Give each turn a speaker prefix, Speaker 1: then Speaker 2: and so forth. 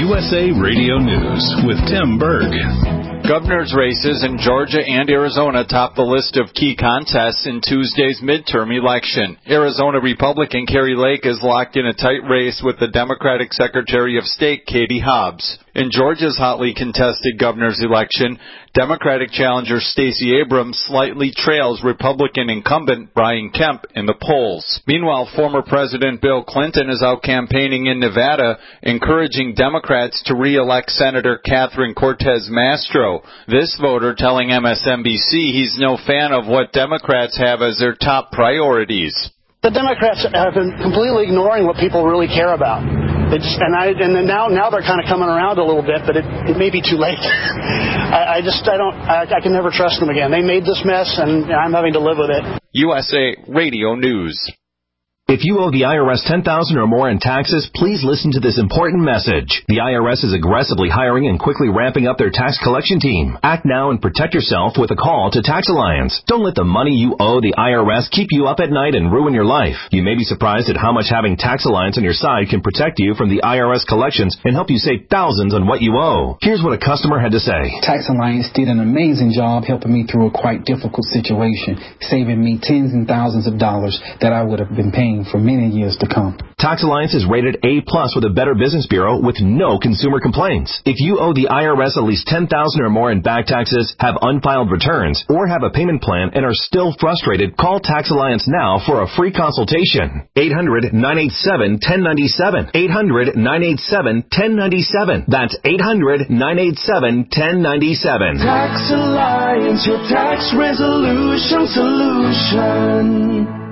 Speaker 1: USA Radio News with Tim Berg.
Speaker 2: Governor's races in Georgia and Arizona top the list of key contests in Tuesday's midterm election. Arizona Republican Kari Lake is locked in a tight race with the Democratic Secretary of State Katie Hobbs. In Georgia's hotly contested governor's election, Democratic challenger Stacey Abrams slightly trails Republican incumbent Brian Kemp in the polls. Meanwhile, former President Bill Clinton is out campaigning in Nevada, encouraging Democrats to re-elect Senator Catherine Cortez Masto. This voter telling MSNBC he's no fan of what Democrats have as their top priorities.
Speaker 3: The Democrats have been completely ignoring what people really care about. Now they're kind of coming around a little bit, but it may be too late. I can never trust them again. They made this mess, and I'm having to live with it.
Speaker 2: USA Radio News.
Speaker 4: If you owe the IRS $10,000 or more in taxes, please listen to this important message. The IRS is aggressively hiring and quickly ramping up their tax collection team. Act now and protect yourself with a call to Tax Alliance. Don't let the money you owe the IRS keep you up at night and ruin your life. You may be surprised at how much having Tax Alliance on your side can protect you from the IRS collections and help you save thousands on what you owe. Here's what a customer had to say.
Speaker 5: Tax Alliance did an amazing job helping me through a quite difficult situation, saving me tens and thousands of dollars that I would have been paying for many years to come.
Speaker 4: Tax Alliance is rated A+ with a Better Business Bureau with no consumer complaints. If you owe the IRS at least $10,000 or more in back taxes, have unfiled returns, or have a payment plan and are still frustrated, call Tax Alliance now for a free consultation. 800-987-1097. 800-987-1097. That's 800-987-1097.
Speaker 6: Tax Alliance, your tax resolution solution.